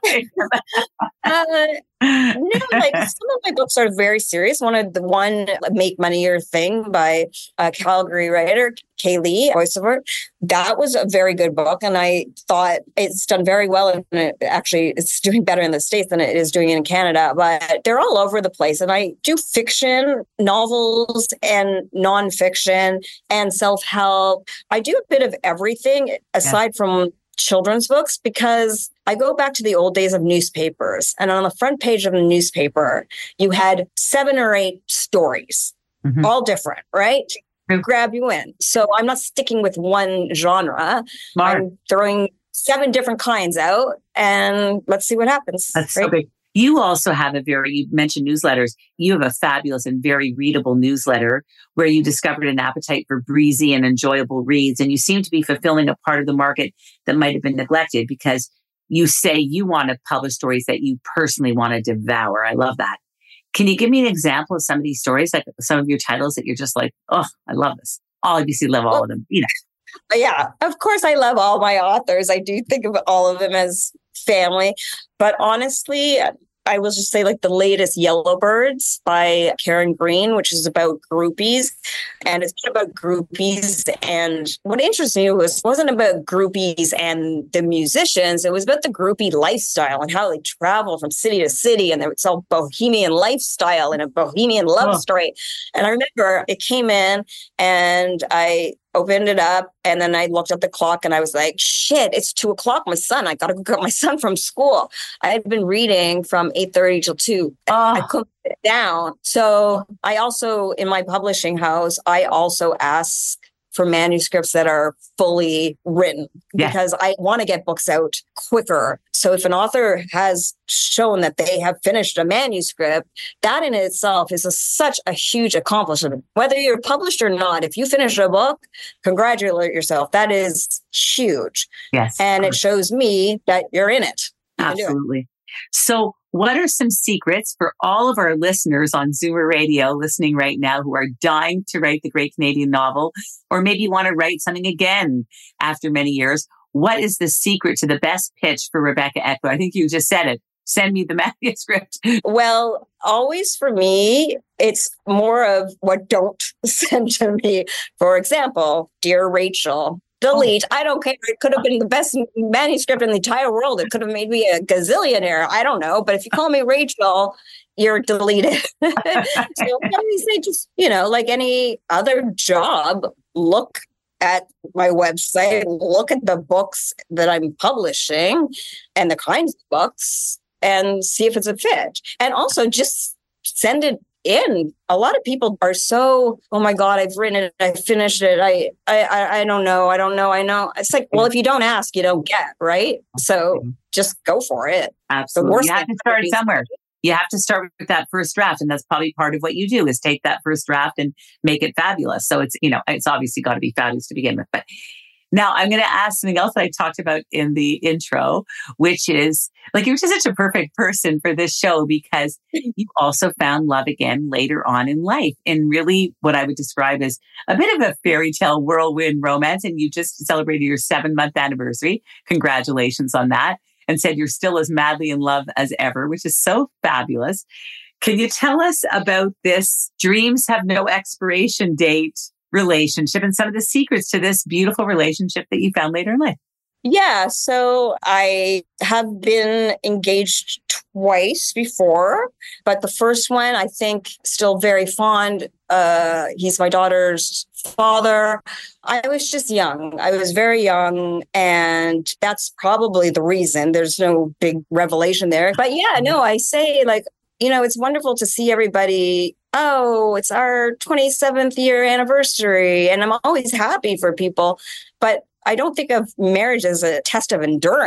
like some of my books are very serious. One Make Money Your Thing by a Calgary writer, Kaylee Oysterford. That was a very good book. And I thought it's done very well. And it's doing better in the States than it is doing in Canada. But they're all over the place. And I do fiction, novels, and nonfiction, and self-help. I do a bit of everything aside from children's books, because I go back to the old days of newspapers, and on the front page of the newspaper, you had 7 or 8 stories, all different, right? To grab you in. So I'm not sticking with one genre. Smart. I'm throwing 7 different kinds out, and let's see what happens. That's right? So big. You also have you mentioned newsletters. You have a fabulous and very readable newsletter where you discovered an appetite for breezy and enjoyable reads. And you seem to be fulfilling a part of the market that might have been neglected, because you say you want to publish stories that you personally want to devour. I love that. Can you give me an example of some of these stories, like some of your titles that you're just like, oh, I love this. I'll obviously love all of them. Yeah, of course I love all my authors. I do think of all of them as family. But honestly, I will just say, like, the latest Yellowbirds by Karen Green, which is about groupies. And it's about groupies. And what interested me wasn't about groupies and the musicians. It was about the groupie lifestyle and how they travel from city to city. And it's all bohemian lifestyle and a bohemian love story. And I remember it came in and I opened it up, and then I looked at the clock and I was like, shit, it's 2:00. My son, I got to go get my son from school. I had been reading from 8:30 till 2. I couldn't put it down. So I also, in my publishing house, I also ask for manuscripts that are fully written because I want to get books out quicker. So if an author has shown that they have finished a manuscript, that in itself is such a huge accomplishment. Whether you're published or not, if you finish a book, congratulate yourself. That is huge. Yes. And it shows me that you're in it. Absolutely. So what are some secrets for all of our listeners on Zoomer Radio listening right now who are dying to write the great Canadian novel, or maybe want to write something again after many years? What is the secret to the best pitch for Rebecca Eckler? I think you just said it. Send me the manuscript. Well, always for me, it's more of what don't send to me. For example, Dear Rachel. Delete. I don't care. It could have been the best manuscript in the entire world. It could have made me a gazillionaire. I don't know. But if you call me Rachel, you're deleted. So I say, just, like any other job, look at my website, look at the books that I'm publishing and the kinds of books, and see if it's a fit. And also just send it in. A lot of people are so, oh my God, I've written it, I finished it. I don't know. I know. It's like, well, if you don't ask, you don't get, right? So just go for it. Absolutely. You have to start somewhere. You have to start with that first draft. And that's probably part of what you do, is take that first draft and make it fabulous. So it's, it's obviously got to be fabulous to begin with. But now I'm going to ask something else that I talked about in the intro, which is, like, you're just such a perfect person for this show, because you also found love again later on in life in really what I would describe as a bit of a fairy tale whirlwind romance. And you just celebrated your 7-month anniversary. Congratulations on that. And said you're still as madly in love as ever, which is so fabulous. Can you tell us about this dreams have no expiration date relationship and some of the secrets to this beautiful relationship that you found later in life? Yeah, so I have been engaged twice before, but the first one, I think, still very fond. He's my daughter's father. I was just young. I was very young, and that's probably the reason. There's no big revelation there. But yeah, no, I say, like, it's wonderful to see everybody. Oh, it's our 27th year anniversary. And I'm always happy for people. But I don't think of marriage as a test of endurance.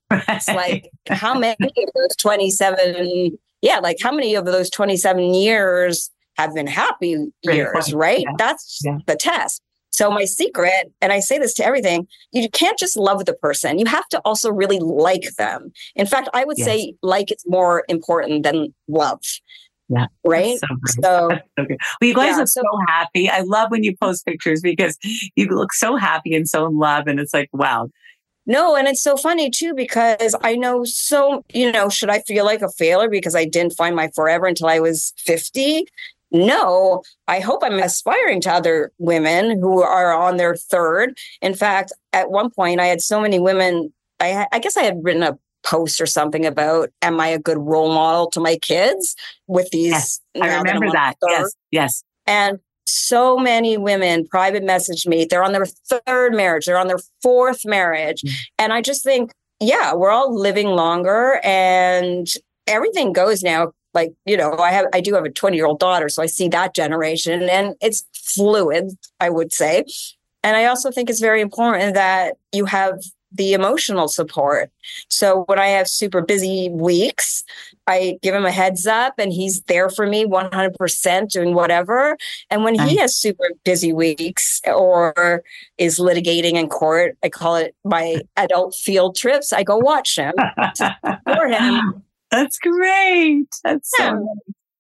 It's like, how many of those 27, how many of those 27 years have been happy years, right? Yeah. That's the test. So my secret, and I say this to everything, you can't just love the person. You have to also really like them. In fact, I would say like is more important than love. Yeah. Right. So well, you guys look so happy. I love when you post pictures because you look so happy and so in love. And it's like, wow. No, and it's so funny too, because I know should I feel like a failure because I didn't find my forever until I was 50? No, I hope I'm aspiring to other women who are on their third. In fact, at one point I had so many women, I guess I had written a post or something about, am I a good role model to my kids with these? Yes, I remember that. Yes. And so many women private messaged me. They're on their third marriage. They're on their fourth marriage. And I just think, we're all living longer and everything goes now. Like, I do have a 20-year-old daughter, so I see that generation and it's fluid, I would say. And I also think it's very important that you have the emotional support. So when I have super busy weeks, I give him a heads up and he's there for me 100% doing whatever. And when he has super busy weeks or is litigating in court, I call it my adult field trips. I go watch him for him. That's great. That's so nice.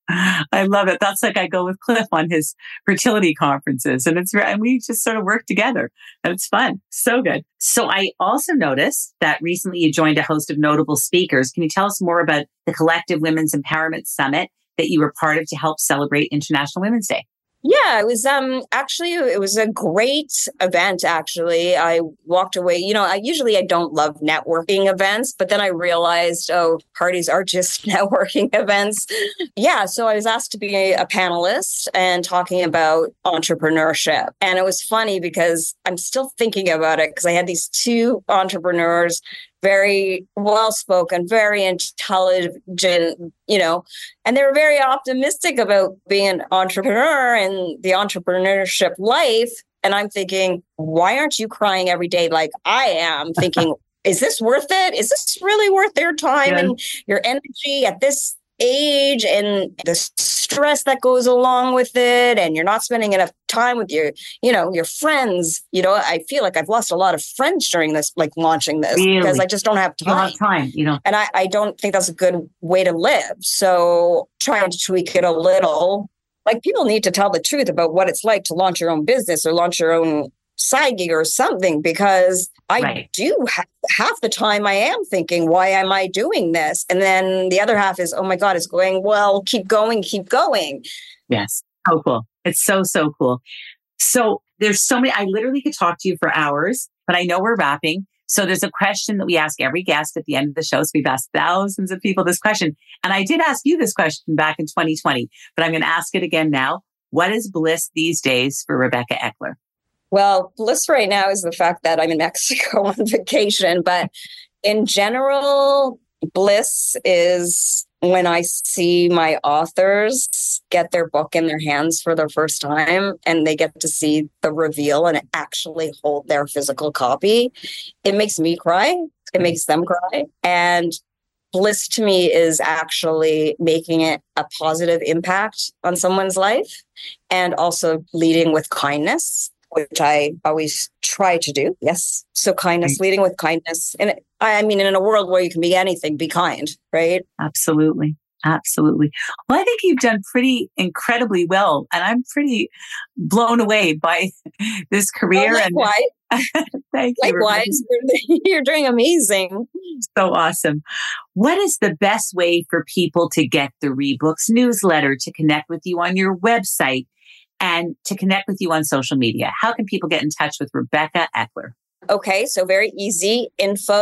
I love it. That's like I go with Cliff on his fertility conferences and we just sort of work together and it's fun. So good. So I also noticed that recently you joined a host of notable speakers. Can you tell us more about the Collective Women's Empowerment Summit that you were part of to help celebrate International Women's Day? Yeah, it was it was a great event. Actually, I walked away. I don't love networking events, but then I realized, parties are just networking events. Yeah, so I was asked to be a panelist and talking about entrepreneurship, and it was funny because I'm still thinking about it because I had these two entrepreneurs, very well-spoken, very intelligent, and they were very optimistic about being an entrepreneur and the entrepreneurship life. And I'm thinking, why aren't you crying every day like I am? Thinking, is this worth it? Is this really worth their time and your energy at this age and the stress that goes along with it? And you're not spending enough time with your friends. I feel like I've lost a lot of friends during this, like launching this, because I just don't have time. And I don't think that's a good way to live. So trying to tweak it a little, like people need to tell the truth about what it's like to launch your own business or launch your own side gig or something, because I do half the time I am thinking, why am I doing this? And then the other half is, oh my God, it's going, well, keep going. Yes. So cool. It's so, so cool. So there's so many, I literally could talk to you for hours, but I know we're wrapping. So there's a question that we ask every guest at the end of the show. So we've asked thousands of people this question. And I did ask you this question back in 2020, but I'm going to ask it again now. What is bliss these days for Rebecca Eckler? Well, bliss right now is the fact that I'm in Mexico on vacation. But in general, bliss is when I see my authors get their book in their hands for the first time and they get to see the reveal and actually hold their physical copy. It makes me cry. It makes them cry. And bliss to me is actually making it a positive impact on someone's life and also leading with kindness, which I always try to do. Yes. So kindness, leading with kindness. And I mean, in a world where you can be anything, be kind, right? Absolutely. Absolutely. Well, I think you've done pretty incredibly well. And I'm pretty blown away by this career. Likewise. Thank you. Likewise. You're doing amazing. So awesome. What is the best way for people to get the Rebooks newsletter, to connect with you on your website, and to connect with you on social media? How can people get in touch with Rebecca Eckler? Okay, so very easy.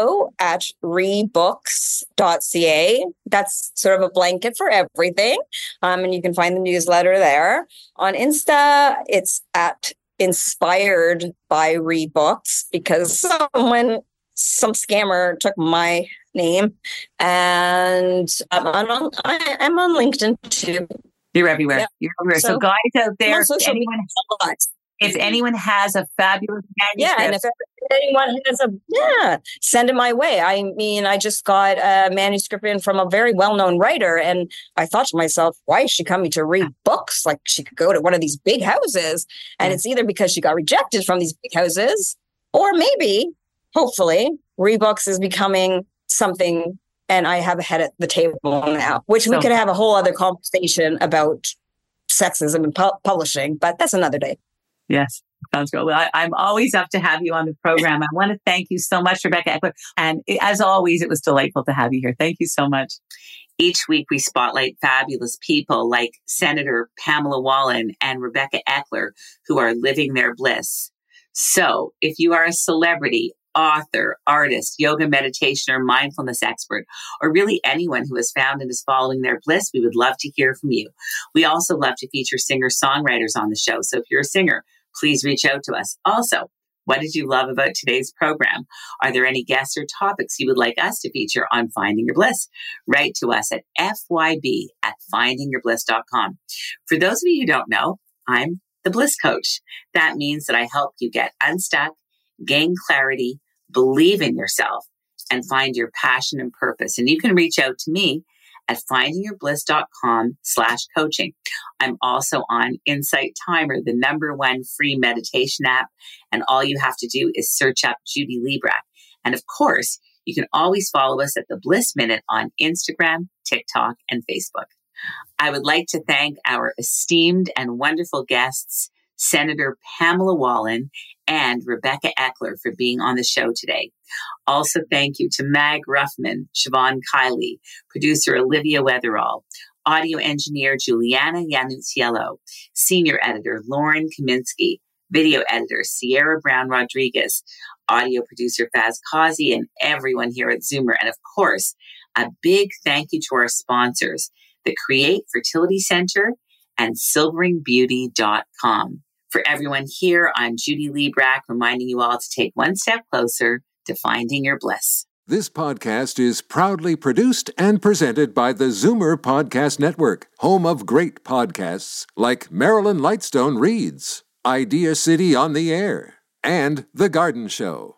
info@rebooks.ca. That's sort of a blanket for everything. And you can find the newsletter there. On Insta, it's at Inspired by Rebooks, because some scammer took my name. And I'm on LinkedIn too. You're everywhere. Yeah. You're everywhere. So guys out there, if anyone if anyone has a fabulous and if anyone has send it my way. I mean, I just got a manuscript in from a very well-known writer, and I thought to myself, why is she coming to read books? Like, she could go to one of these big houses, and it's either because she got rejected from these big houses, or maybe, hopefully, Rebooks is becoming something, and I have a head at the table now, which we could have a whole other conversation about sexism in publishing, but that's another day. Yes. Sounds good. Well, I'm always up to have you on the program. I want to thank you so much, Rebecca Eckler. And as always, it was delightful to have you here. Thank you so much. Each week, we spotlight fabulous people like Senator Pamela Wallin and Rebecca Eckler, who are living their bliss. So if you are a celebrity, author, artist, yoga, meditation, or mindfulness expert, or really anyone who has found and is following their bliss, we would love to hear from you. We also love to feature singer-songwriters on the show. So if you're a singer, please reach out to us. Also, what did you love about today's program? Are there any guests or topics you would like us to feature on Finding Your Bliss? Write to us at fyb@findingyourbliss.com. For those of you who don't know, I'm the Bliss Coach. That means that I help you get unstuck, gain clarity, believe in yourself, and find your passion and purpose. And you can reach out to me at findingyourbliss.com/coaching. I'm also on Insight Timer, the #1 free meditation app. And all you have to do is search up Judy Librach. And of course, you can always follow us at the Bliss Minute on Instagram, TikTok, and Facebook. I would like to thank our esteemed and wonderful guests, Senator Pamela Wallin and Rebecca Eckler, for being on the show today. Also, thank you to Mag Ruffman, Siobhan Kiley, producer Olivia Weatherall, audio engineer Juliana Yanuciello, senior editor Lauren Kaminsky, video editor Sierra Brown Rodriguez, audio producer Faz Kazi, and everyone here at Zoomer. And of course, a big thank you to our sponsors, the Create Fertility Center and silveringbeauty.com. For everyone here, I'm Judy Librach, reminding you all to take one step closer to finding your bliss. This podcast is proudly produced and presented by the Zoomer Podcast Network, home of great podcasts like Marilyn Lightstone Reads, Idea City on the Air, and The Garden Show.